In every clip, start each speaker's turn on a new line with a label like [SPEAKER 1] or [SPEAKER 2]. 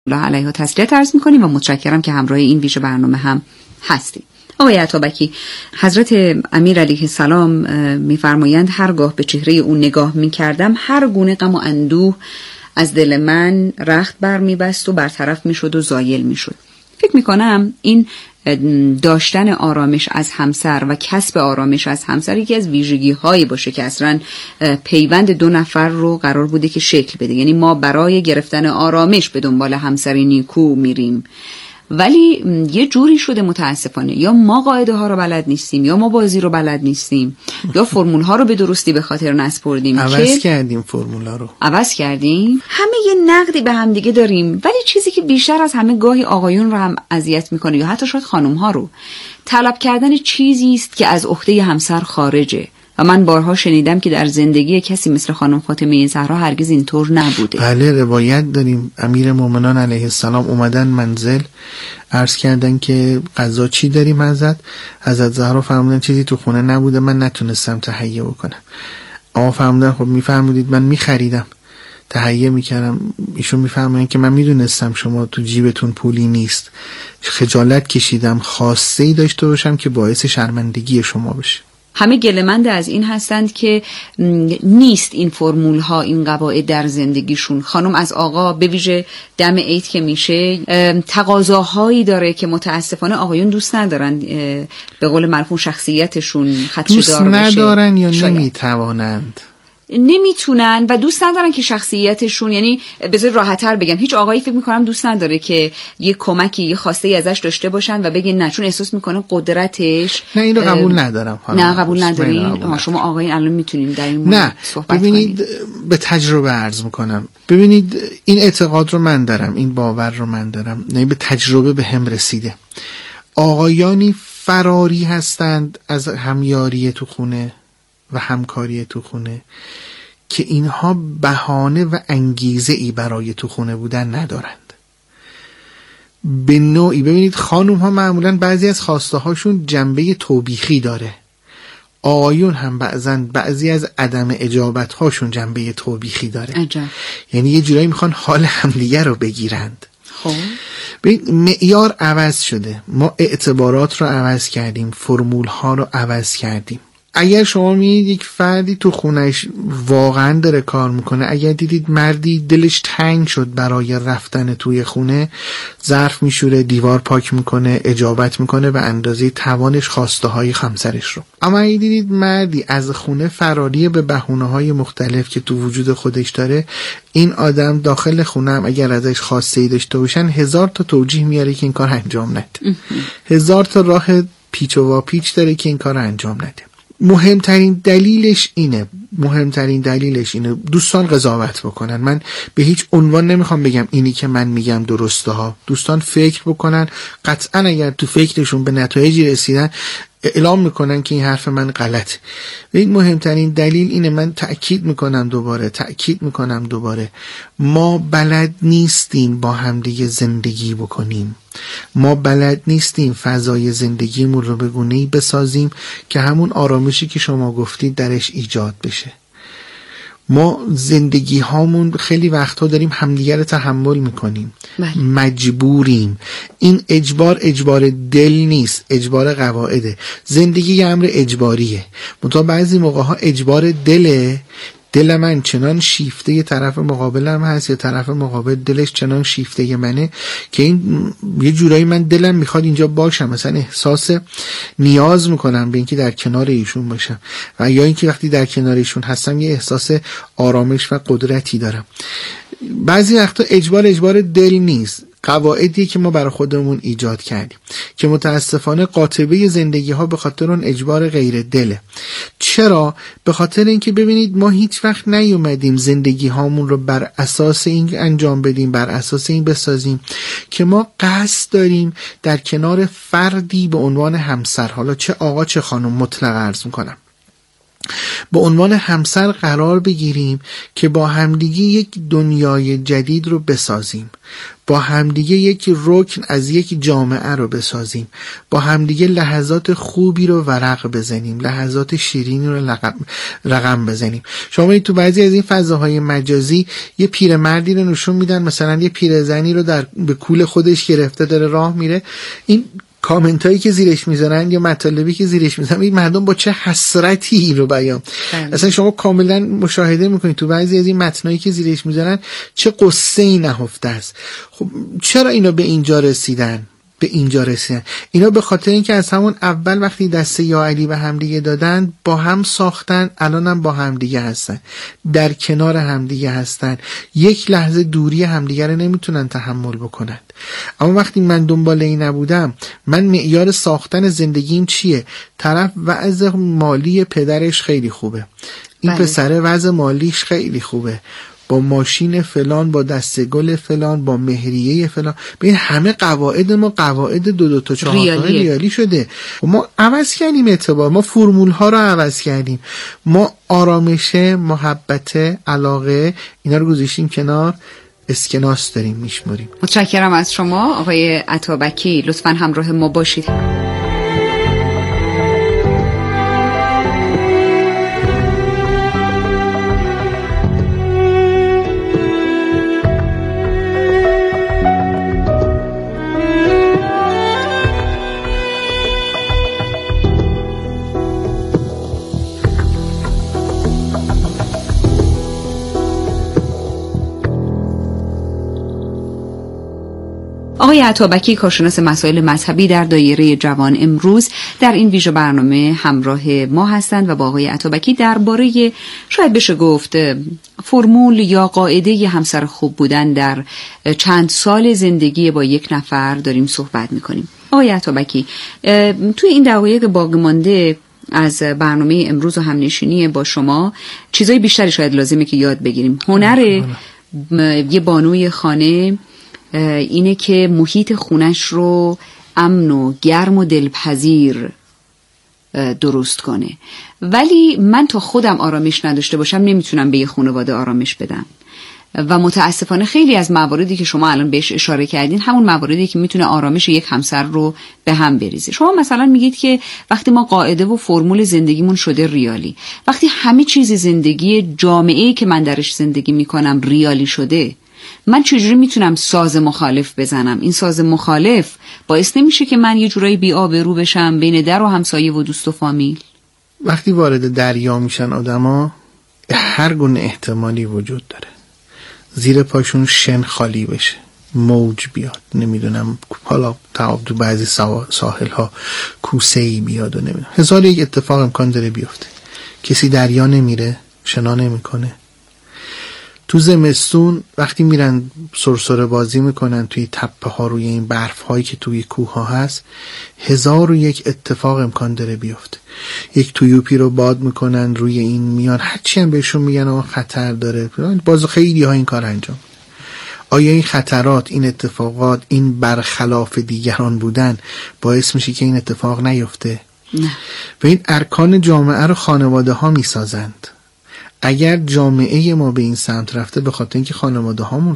[SPEAKER 1] الله علیها تسلیت عرض می‌کنیم و متشکرم که همراه این ویژه برنامه هم هستید. آقای عطابکی، حضرت امیر علیه السلام می‌فرمایند هرگاه به چهره او نگاه می‌کردم هر گونه غم و اندوه از دل من رخت برمی‌بست و برطرف می‌شد و زایل می‌شد. فکر می‌کنم این داشتن آرامش از همسر و کسب آرامش از همسر یکی از ویژگی‌هایی باشه که اصلاً پیوند دو نفر رو قرار بوده که شکل بده. یعنی ما برای گرفتن آرامش به دنبال همسری نیکو میریم، ولی یه جوری شده متاسفانه یا ما قاعده ها رو بلد نیستیم یا ما بازی رو بلد نیستیم یا فرمول ها رو به درستی به خاطر نسپردیم،
[SPEAKER 2] عوض کردیم فرمول ها رو،
[SPEAKER 1] عوض کردیم. همه یه نقدی به هم دیگه داریم، ولی چیزی که بیشتر از همه گاهی آقایون رو هم اذیت میکنه یا حتی شاید خانم ها رو، طلب کردن چیزی است که از عهده همسر خارجه. و من بارها شنیدم که در زندگی کسی مثل خانم فاطمه زهرا هرگز اینطور نبوده.
[SPEAKER 2] بله، روایت داریم امیر مومنان علیه السلام اومدن منزل، عرض کردن که غذا چی داریم حضرت زهرا فرمودن چیزی تو خونه نبوده، من نتونستم تهیه بکنم. آقا فرمودن خب میفرمودید من میخریدم تهیه میکردم. ایشون میفرمایند که من میدونستم شما تو جیبتون پولی نیست، خجالت کشیدم خاصه‌ای داشته باشم که باعث شرمندگی شما بشه.
[SPEAKER 1] همه گله‌مند از این هستند که نیست این فرمول ها، این قواعد در زندگیشون. خانم از آقا به ویژه دم عید که میشه تقاضاهایی داره که متاسفانه آقایون دوست ندارن، به قول مرحوم شخصیتشون خدشه‌دار بشه.
[SPEAKER 2] دوست ندارن یا نمیتوانند؟
[SPEAKER 1] نمیتونن و دوست ندارن که شخصیتشون، یعنی بذار راحت‌تر بگم، هیچ آقایی فکر میکنم دوست نداره که یه کمکی، یه خواسته ازش داشته باشن و بگن نه، چون احساس میکنه قدرتش.
[SPEAKER 2] نه اینو قبول ندارم.
[SPEAKER 1] نه قبول ندارین؟ شما آقایین الان میتونین در این مورد صحبت کنید.
[SPEAKER 2] ببینید، به تجربه عرض میکنم، ببینید این اعتقاد رو من دارم، این باور رو من دارم، نه به تجربه به هم رسیده. آقایانی فراری هستند از همیاری تو خونه و همکاری تو خونه که اینها بهانه و انگیزه ای برای تو خونه بودن ندارند. به نوعی ببینید خانوم ها معمولا بعضی از خواسته هاشون جنبه توبیخی داره، آقایون هم بعضی از عدم اجابت هاشون جنبه توبیخی داره.
[SPEAKER 1] عجب.
[SPEAKER 2] یعنی یه جورایی میخوان حال همدیگه رو بگیرند.
[SPEAKER 1] خب
[SPEAKER 2] ببین معیار عوض شده، ما اعتبارات رو عوض کردیم، فرمول ها رو عوض کردیم. اگر شما میدید یک فردی تو خونش واقعا داره کار میکنه، اگر دیدید مردی دلش تنگ شد برای رفتن توی خونه، ظرف میشوره، دیوار پاک میکنه، اجابت میکنه به اندازه توانش خواسته های همسرش رو. اما اگر دیدید مردی از خونه فراری به بهونه های مختلف که تو وجود خودش داره، این آدم داخل خونه هم اگر ازش خواسته ای داشته باشن 1000 تا توجیه میاره که این کار انجام نده، 1000 تا راه پیچ و واپیچ داره که این کار انجام نده. مهمترین دلیلش اینه دوستان قضاوت بکنن. من به هیچ عنوان نمیخوام بگم اینی که من میگم درسته ها، دوستان فکر بکنن، قطعا اگر تو فکرشون به نتایجی رسیدن اعلام میکنن که این حرف من غلط. و این مهمترین دلیل اینه، من تأکید میکنم دوباره، ما بلد نیستیم با همدیگه زندگی بکنیم، ما بلد نیستیم فضای زندگیمون رو به گونه‌ای بسازیم که همون آرامشی که شما گفتید درش ایجاد بشه. ما زندگی هامون خیلی وقتها داریم همدیگه رو تحمل میکنیم، مجبوریم. این اجبار دل نیست، اجبار قواعده. زندگی یه امر اجباریه، منتها بعضی موقع ها اجبار دل من چنان شیفته یه طرف مقابلم هست یا طرف مقابل دلش چنان شیفته یه منه که این یه جورایی من دلم میخواد اینجا باشم، مثلا احساس نیاز میکنم به اینکه در کنار ایشون باشم، و یا اینکه وقتی در کنار ایشون هستم یه احساس آرامش و قدرتی دارم. بعضی وقتا اجبار دل نیست، قواعدی که ما برای خودمون ایجاد کردیم که متاسفانه قاطبه زندگی ها به خاطر اون اجبار غیر دله. چرا؟ به خاطر اینکه ببینید ما هیچ وقت نیومدیم زندگی هامون رو بر اساس این انجام بدیم، بر اساس این بسازیم که ما قصد داریم در کنار فردی به عنوان همسر، حالا چه آقا چه خانم، مطلق عرض میکنم، به عنوان همسر قرار بگیریم که با همدیگه یک دنیای جدید رو بسازیم، با همدیگه یک رکن از یک جامعه رو بسازیم، با همدیگه لحظات خوبی رو ورق بزنیم، لحظات شیرینی رو رقم بزنیم. شما تو بعضی از این فضاهای مجازی یه پیرمردی رو نشون میدن، مثلا یه پیرزنی رو به کول خودش گرفته داره راه میره، این کامنت هایی که زیرش میذارن یا مطالبی که زیرش میذارن، این مردم با چه حسرتی این رو بیان. اصلا شما کاملا مشاهده میکنید تو بعضی از این متنایی که زیرش میذارن چه قصه ای نهفته است. خب چرا اینا به اینجا رسیدن؟ اینا به خاطر اینکه از همون اول وقتی دست یا علی به همدیگه دادن با هم ساختن، الانم با همدیگه هستن، در کنار همدیگه هستن، یک لحظه دوری همدیگه رو نمیتونن تحمل بکنن. اما وقتی من دنبال این نبودم، من معیار ساختن زندگیم چیه؟ طرف وضع مالی پدرش خیلی خوبه، این پسره وضع مالیش خیلی خوبه، با ماشین فلان، با دسته گل فلان، با مهریه فلان. ببین همه قواعد ما قواعد 2 تا 4 ریالی شده. ما عوض کردیم اعتبار، ما فرمول ها رو عوض کردیم، ما آرامش، محبت، علاقه اینا رو گذاشتیم کنار، اسکناس داریم میشمریم.
[SPEAKER 1] متشکرم از شما آقای عطابکی، لطفاً همراه ما باشید. آقای عطابکی، کارشناس مسائل مذهبی در دایره جوان امروز، در این ویژه برنامه همراه ما هستند و با آقای عطابکی درباره شاید بشه گفت فرمول یا قاعده همسر خوب بودن در چند سال زندگی با یک نفر داریم صحبت میکنیم. آقای عطابکی، توی این دقایق باقی مانده از برنامه امروز و همنشینی با شما چیزای بیشتری شاید لازمه که یاد بگیریم. هنر یه بانوی خانه اینه که محیط خونش رو امن و گرم و دلپذیر درست کنه، ولی من تا خودم آرامش نداشته باشم نمیتونم به یه خانواده آرامش بدم و متاسفانه خیلی از مواردی که شما الان بهش اشاره کردین همون مواردی که میتونه آرامش یک همسر رو به هم بریزه. شما مثلا میگید که وقتی ما قاعده و فرمول زندگیمون شده ریالی، وقتی همه چیز زندگی جامعه‌ای که من درش زندگی میکنم ریالی شده، من چجوری میتونم ساز مخالف بزنم؟ این ساز مخالف باعث نمیشه که من یه جورایی بی‌آبرو بشم بین در و همسایه و دوست و فامیل؟
[SPEAKER 2] وقتی وارد دریا میشن آدما، هر گونه احتمالی وجود داره زیر پاشون شن خالی بشه، موج بیاد، نمیدونم حالا تو بعضی ساحل ها کوسه‌ای بیاد و نمیدونم، هزار یک اتفاق امکان داره بیفته. کسی دریا نمیره، شنا نمیکنه. تو زمستون وقتی میرن سرسره بازی میکنن توی تپه ها روی این برف هایی که توی کوه ها هست، 1001 اتفاق امکان داره بیفته. یک تویوپی رو باد میکنن روی این میان، هرچی هم بهشون میگن آقا خطر داره، باز خیلی ها این کار انجام. آیا این خطرات، این اتفاقات، این برخلاف دیگران بودن باعث میشه که این اتفاق نیفته؟
[SPEAKER 1] نه.
[SPEAKER 2] و این ارکان جامعه رو خانواده ها میسازند. اگر جامعه ما به این سمت رفته به خاطر اینکه خانواده هامون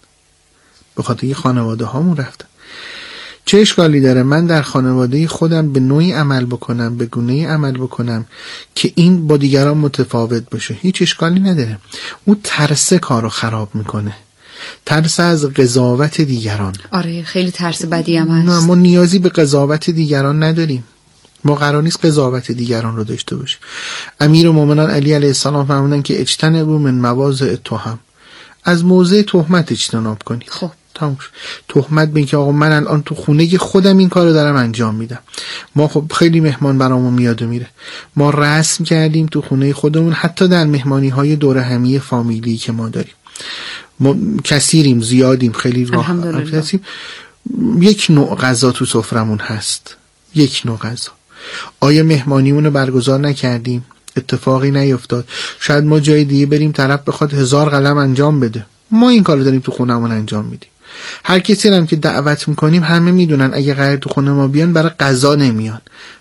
[SPEAKER 2] رفتن، چه اشکالی داره من در خانواده خودم به نوعی عمل بکنم، به گونه‌ای عمل بکنم که این با دیگران متفاوت باشه؟ هیچ اشکالی نداره. اون ترس کارو خراب میکنه، ترس از قضاوت دیگران.
[SPEAKER 1] آره خیلی ترس بدی هم هست.
[SPEAKER 2] نه، ما نیازی به قضاوت دیگران نداریم، ما قرار نیست قضاوت دیگران رو داشته باشیم. امیرالمومنین علی علیه السلام فرمودن که اجتنبوا من مواضع التهم، از موضع تهمت اجتناب کنید.
[SPEAKER 1] خب
[SPEAKER 2] تهمت به اینکه آقا من الان تو خونه خودم این کارو دارم انجام میدم. ما خب خیلی مهمان برامون میاد و میره، ما رسم کردیم تو خونه خودمون، حتی در مهمانی های دوره همی فامیلی که ما داریم، ما کثیریم، زیادیم، خیلی راه هستیم، یک نوع غذا تو سفرمون هست، یک نوع غذا. آیا مهمانیمون رو برگزار نکردیم؟ اتفاقی نیفتاد. شاید ما جای دیگه بریم، طرف بخواد 1000 قلم انجام بده، ما این کارو داریم تو خونمون انجام میدیم. هر کسی هم که دعوت میکنیم همه میدونن اگه قرار تو خونه ما بیان برای غذا نمیان،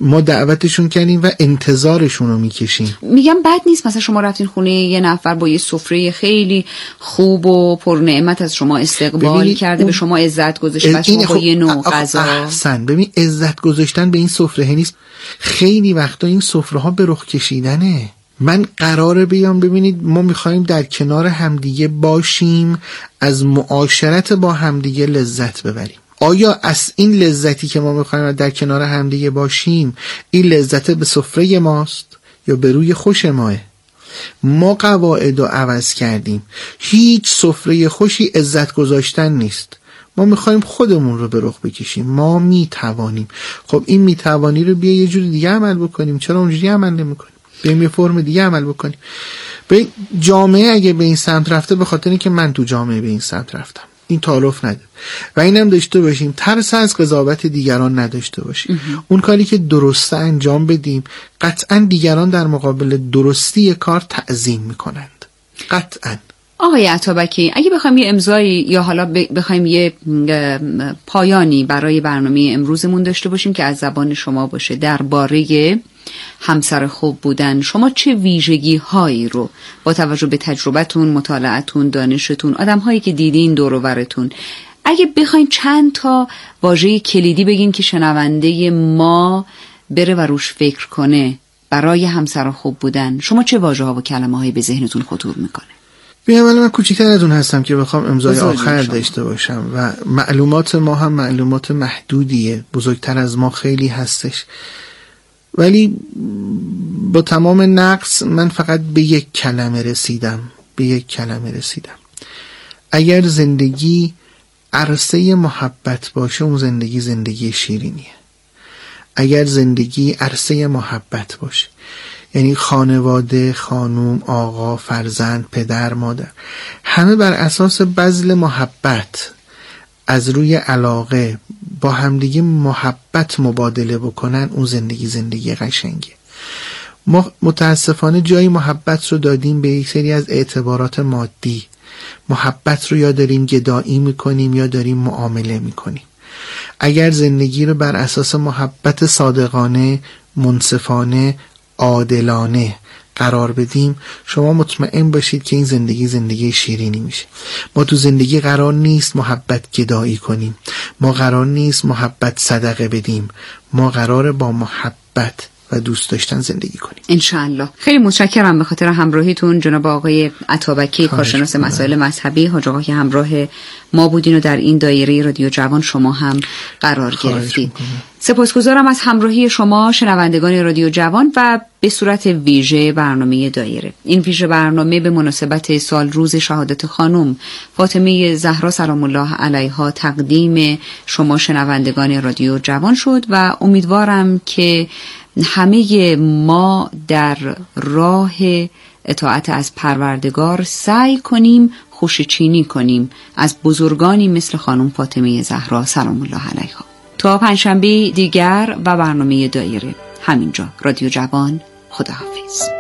[SPEAKER 2] ما دعوتشون کردیم و انتظارشون رو میکشیم.
[SPEAKER 1] میگم بد نیست مثلا شما رفتین خونه یه نفر با یه سفره خیلی خوب و پر نعمت از شما استقبال کرده، به شما عزت گذاشته و شما با یه نوع غذا.
[SPEAKER 2] احسن. ببین عزت گذاشتن به این سفره نیست، خیلی وقتا این سفره ها به رخ کشیدنه. من قراره بیام ببینید ما میخوایم در کنار همدیگه باشیم، از معاشرت با همدیگه لذت ببریم. آیا از این لذتی که ما میخوایم در کنار همدیگه باشیم، این لذت به سفره ماست یا به روی خوش ماه؟ ما قواعد رو عوض کردیم. هیچ سفره خوشی عزت گذاشتن نیست. ما میخوایم خودمون رو به رخ بکشیم. ما میتوانیم. خب این میتوانی رو بیا یه جور دیگه عمل بکنیم. چرا اونجوری عمل نمیکنیم؟ بیایم یه فرم دیگه عمل بکنیم. به جامعه اگه به این سمت رفته به خاطر اینکه من تو جامعه به این سمت رفتم، این تعارف نداره. و اینم داشته باشیم ترس از قضاوت دیگران نداشته باشیم. اون کاری که درسته انجام بدیم. قطعا دیگران در مقابل درستی کار تعظیم میکنند. قطعا.
[SPEAKER 1] آقای عطابکی، اگه بخوایم یه امضایی یا حالا بخوایم یه پایانی برای برنامه امروزمون داشته باشیم که از زبان شما باشه درباره همسر خوب بودن، شما چه ویژگی هایی رو با توجه به تجربتون، مطالعتون، دانشتون، آدم هایی که دیدین دور و برتون، اگه بخواین چند تا واژه کلیدی بگین که شنونده ما بره و روش فکر کنه برای همسر خوب بودن، شما چه واژه ها و کلمه هایی به ذهنتون خطور میکنه؟
[SPEAKER 2] بیایم من کوچیک‌تر از اون هستم که بخوام امضای آخر داشته باشم و معلومات ما هم معلومات محدودیه، بزرگتر از ما خیلی هستش، ولی با تمام نقص من فقط به یک کلمه رسیدم. اگر زندگی عرصه محبت باشه، اون زندگی شیرینیه. اگر زندگی عرصه محبت باشه، یعنی خانواده، خانوم، آقا، فرزند، پدر، مادر، همه بر اساس بذل محبت، از روی علاقه با همدیگه محبت مبادله بکنن، اون زندگی قشنگه. ما متاسفانه جایی محبت رو دادیم به یک سری از اعتبارات مادی. محبت رو یا داریم گدایی میکنیم یا داریم معامله میکنیم. اگر زندگی رو بر اساس محبت صادقانه، منصفانه، عادلانه قرار بدیم، شما مطمئن باشید که این زندگی شیرینی میشه. ما تو زندگی قرار نیست محبت گدایی کنیم، ما قرار نیست محبت صدقه بدیم، ما قراره با محبت و دوست داشتن زندگی کنیم انشاءالله.
[SPEAKER 1] خیلی متشکرم به خاطر همراهیتون جناب آقای عطابکی، کارشناس مسائل مذهبی. حاج آقا که همراه ما بودین و در این دایره رادیو جوان شما هم قرار گرفتید. سپاسگزارم از همراهی شما شنوندگان رادیو جوان و به صورت ویژه برنامه دایره. این ویژه برنامه به مناسبت سال روز شهادت خانم فاطمه زهرا سلام الله علیها تقدیم شما شنوندگان رادیو جوان شد و امیدوارم که همه ما در راه اطاعت از پروردگار سعی کنیم خوشچینی کنیم از بزرگانی مثل خانم فاطمه زهرا سلام الله علیها. تا پنجشنبه دیگر و برنامه دایره همینجا رادیو جوان. خداحافظ.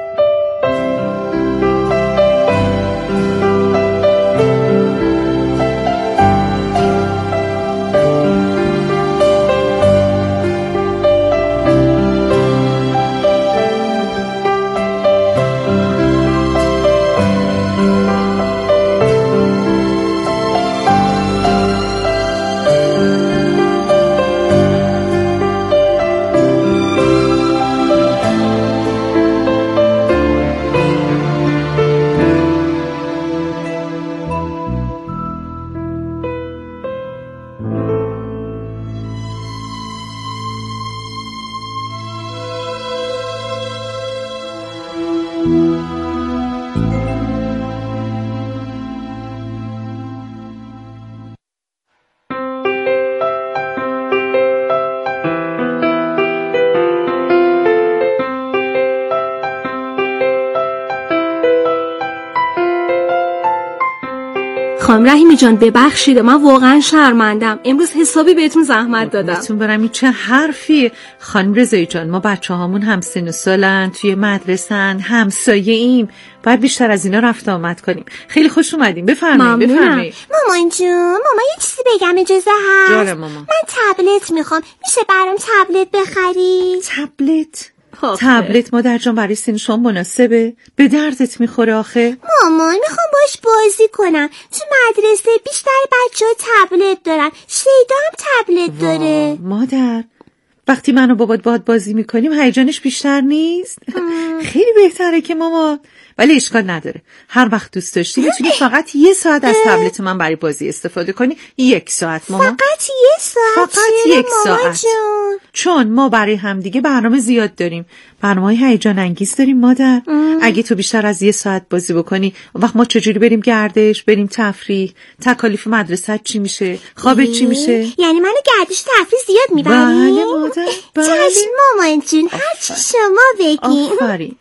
[SPEAKER 3] خانم رحیمی جان ببخشید، من واقعا شرمندم، امروز حسابی بهتون زحمت دادم.
[SPEAKER 4] بهتون برم این چه حرفی. خانم رضایی جان، ما بچه هامون هم سن و سالن، توی مدرسن، همسایه ایم، باید بیشتر از اینا رفت آمد کنیم. خیلی خوش اومدیم، بفرمایید.
[SPEAKER 5] مامان جون، مامان یه چیزی بگم اجازه هست؟
[SPEAKER 4] جاره مامان.
[SPEAKER 5] من تبلت میخوام، میشه برام تبلت بخری؟
[SPEAKER 4] تبلت؟ تبلت مادر جان برای سن شما مناسبه؟ به دردت میخوره آخه؟
[SPEAKER 5] مامان میخوام باش بازی کنم، تو مدرسه بیشتر بچه ها تبلت دارن، شیدا هم تبلت داره.
[SPEAKER 4] مادر، وقتی من و بابات باهات بازی میکنیم هیجانش بیشتر نیست؟ خیلی بهتره که ماما، ولی اشکال نداره، هر وقت دوست داشتی میتونی فقط 1 ساعت از تبلت من برای بازی استفاده کنی. 1 ساعت ماما.
[SPEAKER 5] فقط 1 ساعت؟
[SPEAKER 4] فقط 1 ساعت چون ما برای همدیگه برنامه زیاد داریم، برنامه‌های هیجان انگیز داریم مادر. اگه تو بیشتر از 1 ساعت بازی بکنی، وقت ما چجوری بریم گردش، بریم تفریح، تکالیف مدرسه چی میشه، خوابت چی میشه؟
[SPEAKER 5] یعنی منو گردش تفریح زیاد میبری؟
[SPEAKER 4] بله مادر، بله.
[SPEAKER 5] چشم مامان جون، هر چی شما بگی.
[SPEAKER 4] آفرین.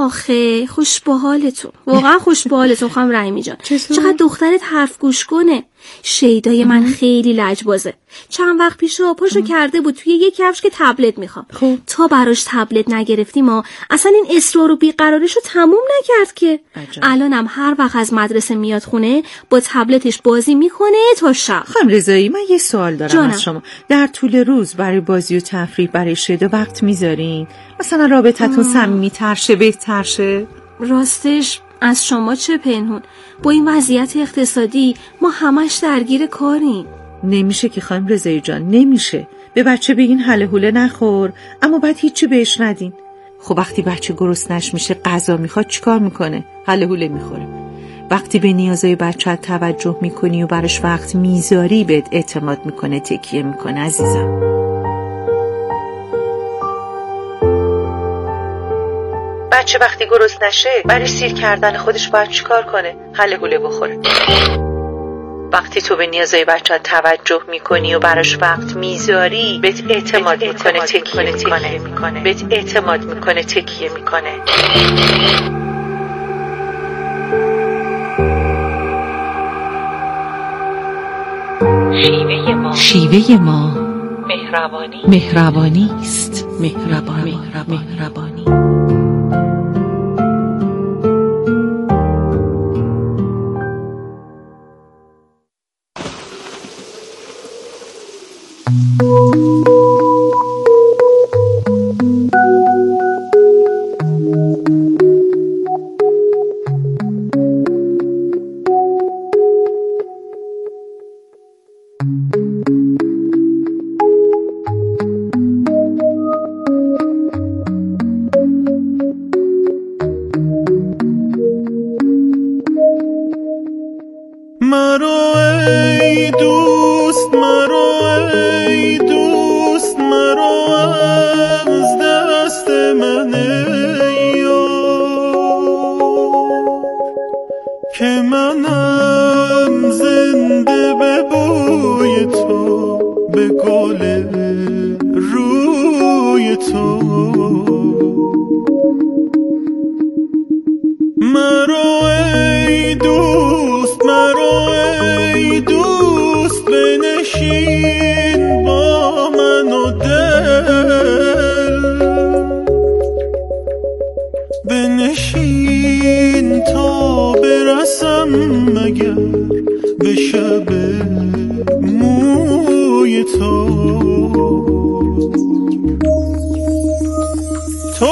[SPEAKER 3] آخه خوش به حالتون، واقعا خوش به حالتون خانم رحیمی جان. چقدر دخترت حرف گوش کنه. شیدای من خیلی لجبازه. چند وقت پیش پاشو کرده بود توی یک کفش که تبلت میخوام. تا براش تبلت نگرفتیم ما اصلا این اصرار و بیقراریشو تموم نکرد که. الانم هر وقت از مدرسه میاد خونه با تبلتش بازی میکنه تا شب.
[SPEAKER 4] خانم رضایی، من یه سوال دارم از شما. در طول روز برای بازی و تفریح برای شیدا وقت میذارین؟ مثلا رابطتون صمیمی‌تر شه، بهتر شه؟
[SPEAKER 3] راستش از شما چه پنهون، با این وضعیت اقتصادی ما همش درگیر کاریم.
[SPEAKER 4] نمیشه که خانم رضایی جان، نمیشه. به بچه بگین هله هوله نخور، اما بعد هیچی بهش ندین. خب وقتی بچه گرسنش میشه غذا میخواد چیکار میکنه؟ هله هوله میخوره. وقتی به نیازهای بچه توجه میکنی و براش وقت میذاری بهت اعتماد میکنه، تکیه میکنه. عزیزم بچه وقتی گرسنه نشه برای سیر کردن خودش باید چیکار کنه؟ هله هوله بخوره. وقتی تو به نیازهای بچه توجه میکنی و براش وقت میذاری بهت اعتماد میکنه، تکیه میکنه. بهت اعتماد میکنه، تکیه میکنه. شیوه ما مهربانی است. مهربانی.
[SPEAKER 6] بنشین تا برسم مگر به شب موی تو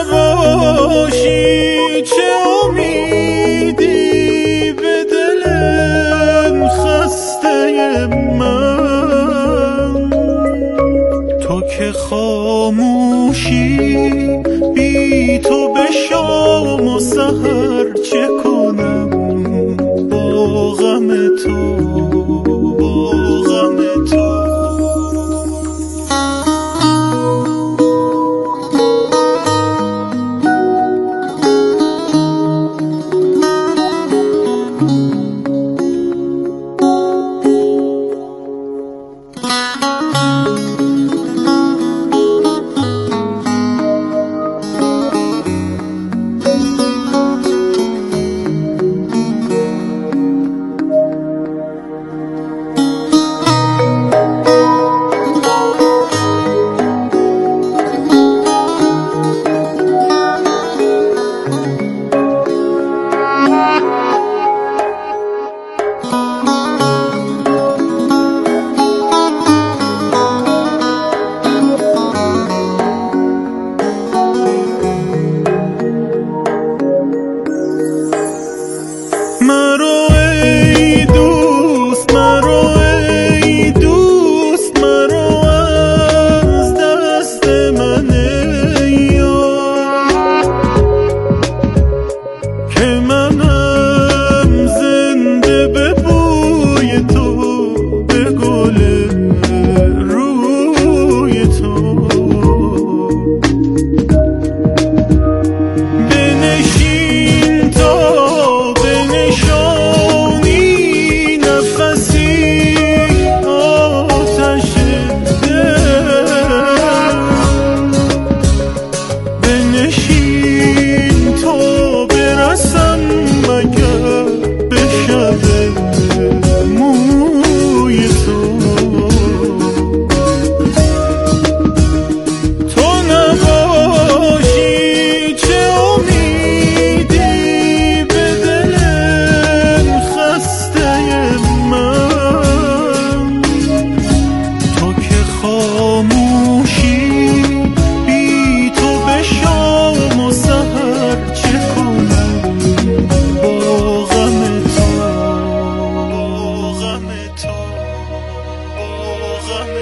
[SPEAKER 6] نباشی چه امیدی به دلم خسته من، تو که خاموشی بی تو به شام و سحر چه کنم با غم تو، با غم تو.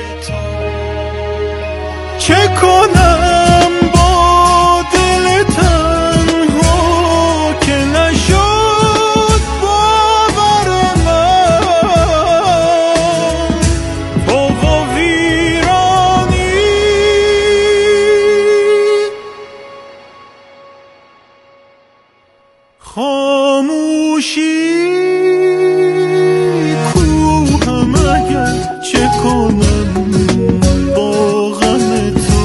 [SPEAKER 6] چه کنم با دل تنها که نشد باور من فوق و ویرانی خاموشی کوهم اگر چه کنم با غم تو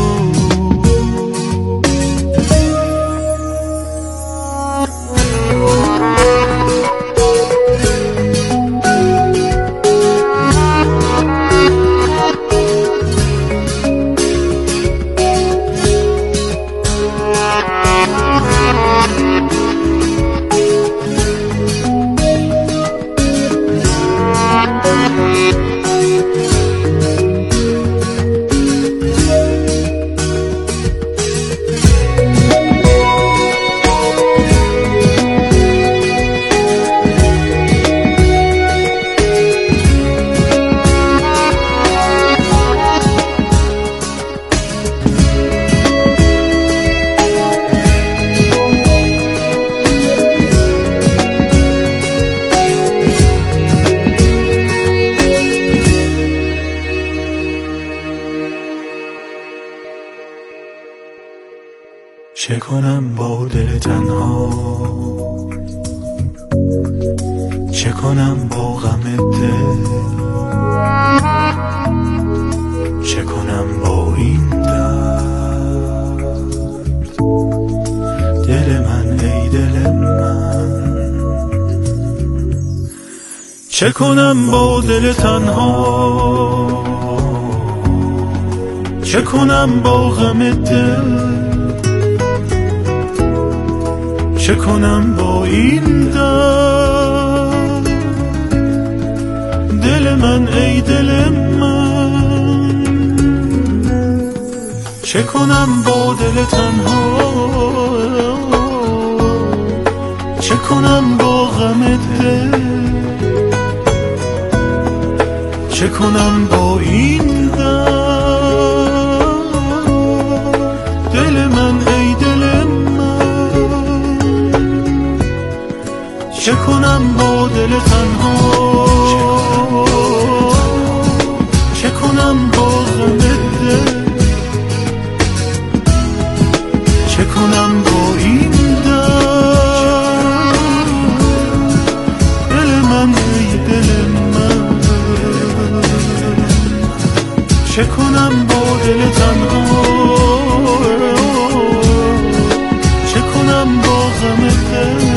[SPEAKER 6] چه کنم با دل تنها چه کنم با غم دل چه کنم با این درد دل من ای دل من چه کنم با دل تنها چه کنم با غم دل چه کنم با این درد دل من ای دل من چه کنم با دل تنها چه کنم با غم دل چه کنم با این درد دل من ای دل من چه کنم با دل تنها چه کنم با غم دل چه کنم با این درد دل من ای دل من چه کنم با دل تنها چه کنم با غم دل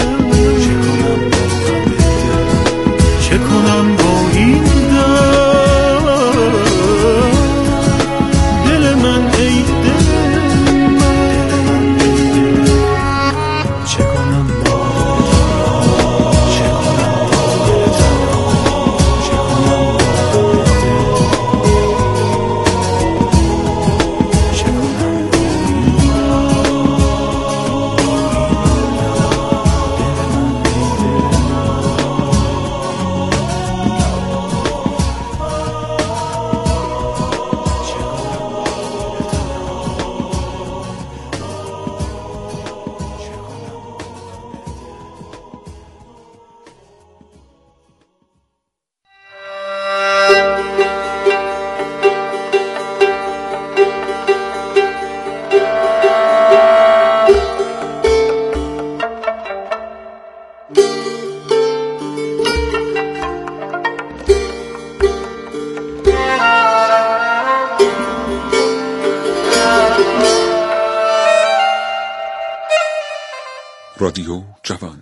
[SPEAKER 6] چه کنم با این درد دل من ای دل من چه کنم با چه کنم با دل تنها چه کنم با چه کنم با
[SPEAKER 7] رادیو جوان.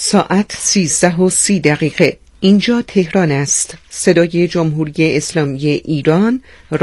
[SPEAKER 8] ساعت 13:30. اینجا تهران است. صدای جمهوری اسلامی ایران.